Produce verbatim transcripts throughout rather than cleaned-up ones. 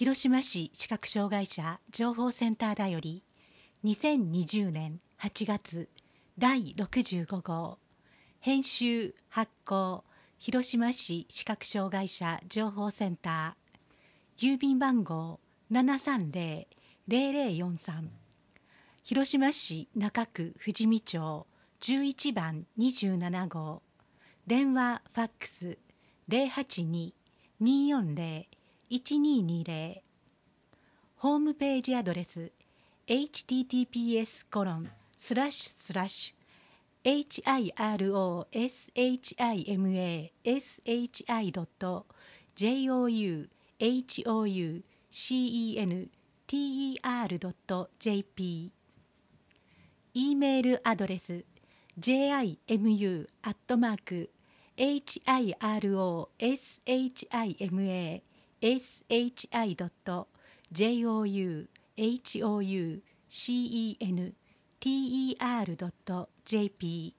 広島市視覚障害者情報センターだよりにせんにじゅうねんはちがつだいろくじゅうごごう編集発行広島市視覚障害者情報センター郵便番号 ななさんぜろぜろぜろよんさん 広島市中区富士見町じゅういちばんにじゅうななごう電話ファックス ゼロはちに にーよんぜろ いちにーにーぜろ ホームページアドレス エイチティーティーピーエスコロンスラッシュスラッシュ エイチアイアールオーエスエイチアイエムエーエスエイチアイドットジェイオーユーエイチオーユーシーイーエヌティーイーアールドットジェーピー E メールアドレス ジェイアイエムユー アットマーク エイチアイアールオーエスエイチアイエムエーエスエイチアイドットジェイオーユーエイチオーユーシーイーエヌティーイーアールドットジェーピ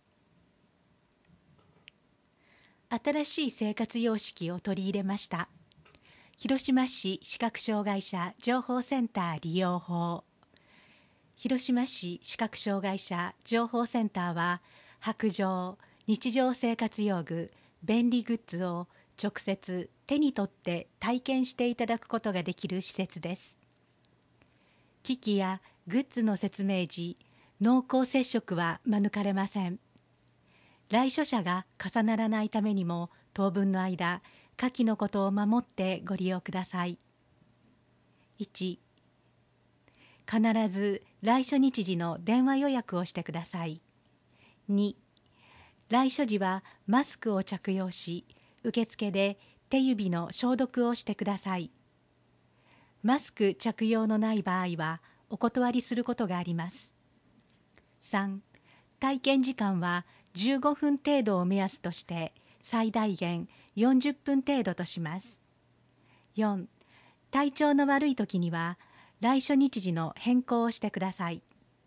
ー 新しい生活様式を取り入れました。広島市視覚障害者情報センター利用法。広島市視覚障害者情報センターは、白状、日常生活用具、便利グッズを直接手に取って体験していただくことができる施設です。機器やグッズの説明時、濃厚接触は免れません。来所者が重ならないためにも、当分の間、下記のことを守ってご利用ください。いち、必ず来所日時の電話予約をしてください。に、来所時はマスクを着用し、受付で手指の消毒をしてください。マスク着用のない場合はお断りすることがあります。さん、体験時間はじゅうごふん程度を目安として最大限よんじゅっぷん程度とします。よん、体調の悪い時には来所日時の変更をしてください。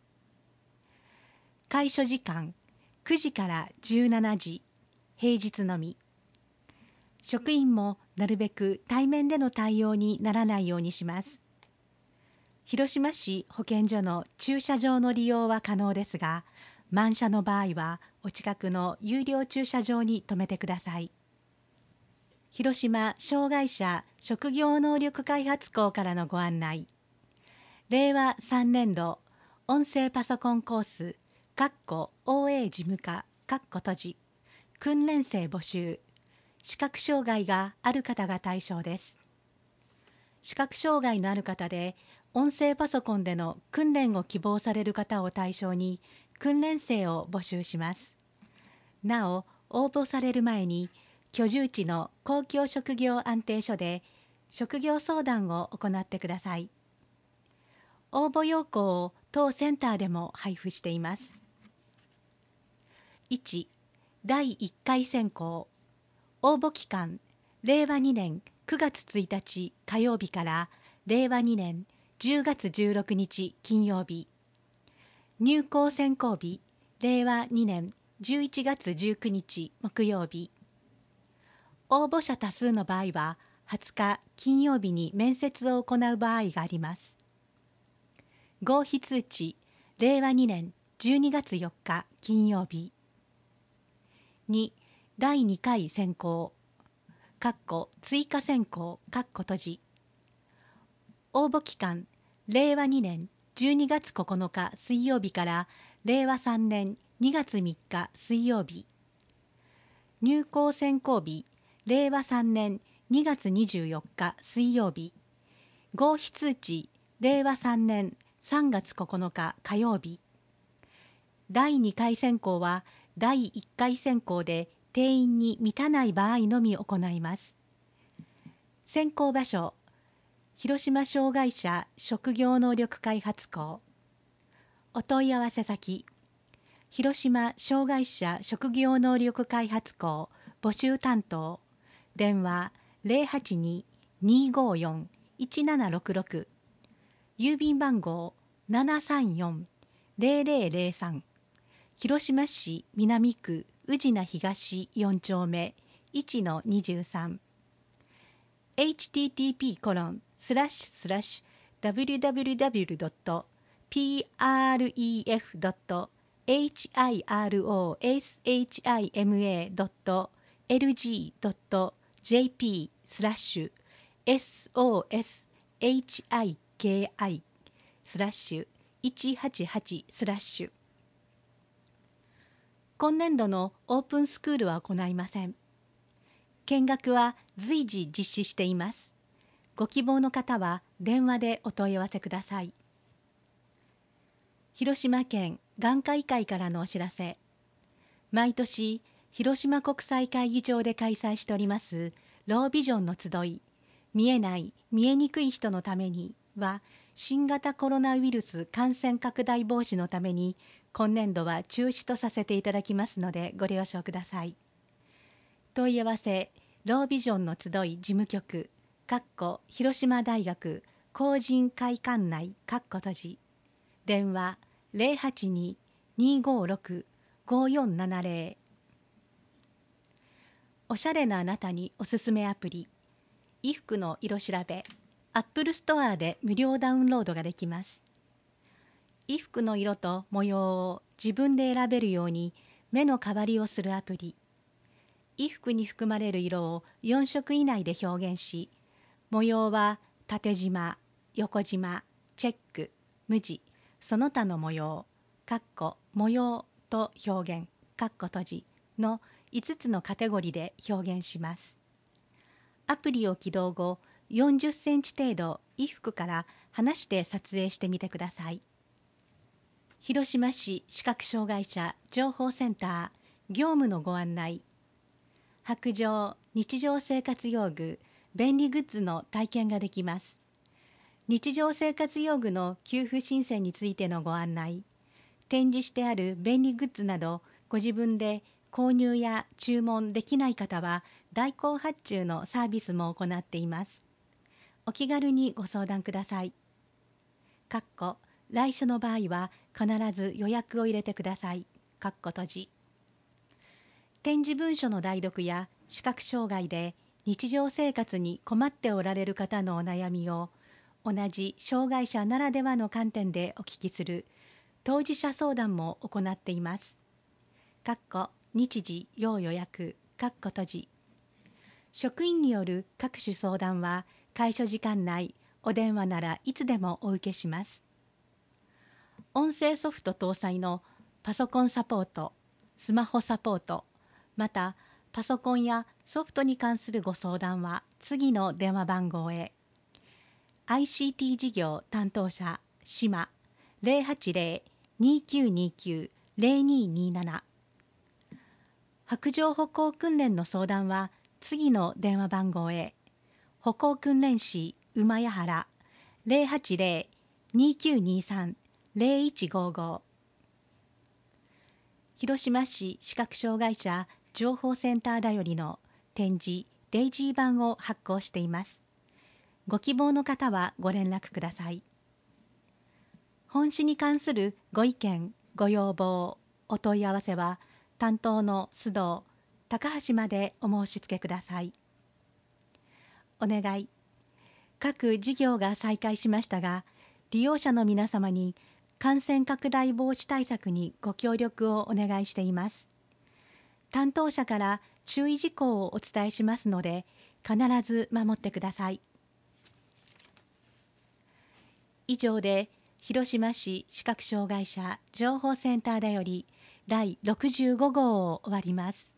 開所時間くじからじゅうしちじ、平日のみ。職員もなるべく対面での対応にならないようにします。広島市保健所の駐車場の利用は可能ですが、満車の場合はお近くの有料駐車場に停めてください。広島障害者職業能力開発校からのご案内。れいわさんねんど音声パソコンコースオーエー 事務課閉じ訓練生募集。視覚障害がある方が対象です。視覚障害のある方で音声パソコンでの訓練を希望される方を対象に訓練生を募集します。なお、応募される前に居住地の公共職業安定所で職業相談を行ってください。応募要項を当センターでも配布しています。いち、だいいっかい選考。応募期間、れいわにねんくがつついたち火曜日かられいわにねんじゅうがつじゅうろくにち金曜日。入校選考日、れいわにねんじゅういちがつじゅうくにち木曜日。応募者多数の場合は、はつか金曜日に面接を行う場合があります。合否通知、れいわにねんじゅうにがつよっか金曜日。に、だいにかい選考、追加選考閉じ。応募期間、れいわにねんじゅうにがつここのか水曜日かられいわさんねんにがつみっか水曜日。入校選考日、れいわさんねんにがつにじゅうよっか水曜日。合否通知、れいわさんねんさんがつここのか火曜日。だいにかい選考はだいいっかい選考で定員に満たない場合のみ行います。選考場所、広島障害者職業能力開発校。お問い合わせ先、広島障害者職業能力開発校募集担当、電話 ゼロはちに にーごーよん いちななろくろく、郵便番号 ななさんよん ぜろぜろぜろさん、広島市南区宇品東よんちょうめ いちのにじゅうさん、エイチティーティーピーコロンスラッシュスラッシュ ダブリュダブリュダブリュドットピーアールイーエフドットエイチアイアールオーエスエイチアイエムエードットエルジードットジェーピースラッシュ エスオーエスエイチアイケーアイ スラッシュいちはちはちスラッシュ。今年度のオープンスクールは行いません。見学は随時実施しています。ご希望の方は電話でお問い合わせください。広島県眼科医会からのお知らせ。毎年広島国際会議場で開催しておりますロービジョンの集い、見えない見えにくい人のためには、新型コロナウイルス感染拡大防止のために今年度は中止とさせていただきますのでご了承ください。問い合わせロービジョンの集い事務局かっこ広島大学公人会館内かっこ閉じ、電話 ゼロはちに にーごーろく ごーよんななゼロ。 おしゃれなあなたにおすすめアプリ衣服の色調べ、アップルストアで無料ダウンロードができます。衣服の色と模様を自分で選べるように目の代わりをするアプリ。衣服に含まれる色をよん色以内で表現し、模様は縦縞、横縞、チェック、無地、その他の模様、かっこ模様と表現、かっこ閉じのいつつのカテゴリーで表現します。アプリを起動後、よんじゅっセンチ程度衣服から離して撮影してみてください。広島市視覚障害者情報センター業務のご案内。白状日常生活用具便利グッズの体験ができます。日常生活用具の給付申請についてのご案内。展示してある便利グッズなどご自分で購入や注文できない方は代行発注のサービスも行っています。お気軽にご相談ください。かっこ来週の場合は必ず予約を入れてください。かっこ閉じ。展示文書の代読や視覚障害で日常生活に困っておられる方のお悩みを同じ障害者ならではの観点でお聞きする当事者相談も行っています。かっこ日時要予約。かっこ閉じ。職員による各種相談は開所時間内、お電話ならいつでもお受けします。音声ソフト搭載のパソコンサポート、スマホサポート、またパソコンやソフトに関するご相談は次の電話番号へ。アイシーティー 事業担当者、島 ゼロはちゼロ にーきゅうにーきゅう ゼロにーにーなな。白状歩行訓練の相談は次の電話番号へ。歩行訓練士馬谷原 ゼロはちゼロ にーきゅうにーさん ゼロいちごご。広島市視覚障害者情報センターだよりの点字デイジー版を発行しています。ご希望の方はご連絡ください。本誌に関するご意見、ご要望、お問い合わせは担当の須藤、高橋までお申し付けください。お願い。各事業が再開しましたが、利用者の皆様に感染拡大防止対策にご協力をお願いしています。担当者から注意事項をお伝えしますので、必ず守ってください。以上で、広島市視覚障害者情報センターだよりだいろくじゅうごごうを終わります。